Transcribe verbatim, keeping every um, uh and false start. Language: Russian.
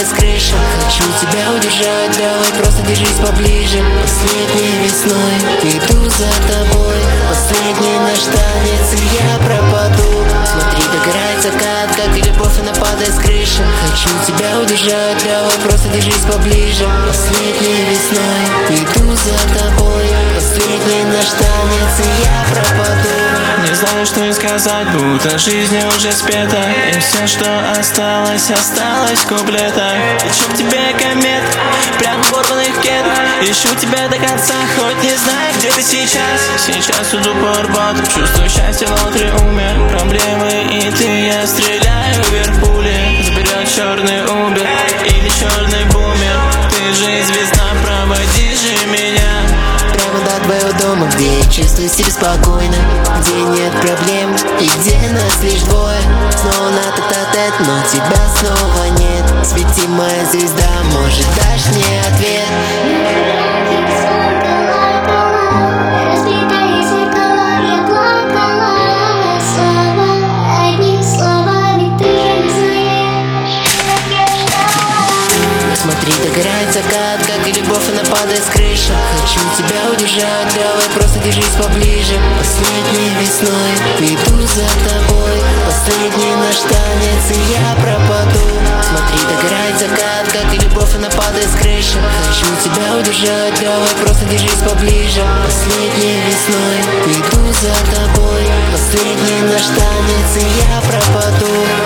с крыши. Хочу тебя удержать, давай просто держись поближе. Последней весной иду за тобой, последний наш танец, и я пропаду. Смотри, догорает закат, как и любовь, она падает с крыши. Хочу тебя удержать, давай просто держись поближе. Последней весной иду за тобой, последний наш танец, и я пропаду. Не знаю, что и сказать, будто жизнь уже спета, и все, что осталось, осталось в куплетах. Лечу к тебе комет, прям в порванных кедах. Ищу тебя до конца, хоть не знаю, где ты сейчас. Сейчас иду по Арбату, чувствую счастье внутри, умер. Проблемы и ты, я стреляю вверх пули. Заберет черный убер или черный бумер. Ты же звезда, проводи же меня прямо до твоего дома, где я чувствую себя спокойно, где нет проблем и где нас лишь двое. Снова на тет-а-тет, но тебя снова нет. Свети, моя звезда, может, дашь мне ответ? Смотри, догорает закат, как и любовь, она падает с крыши. Хочу тебя удержать, давай просто держись поближе. Последней весной иду за тобой, последний наш танец, и я пропаду. Смотри, догорает закат, как и любовь, она падает с крыши. Хочу тебя удержать, давай просто держись поближе. Последней весной иду за тобой, последний наш танец, и я пропаду.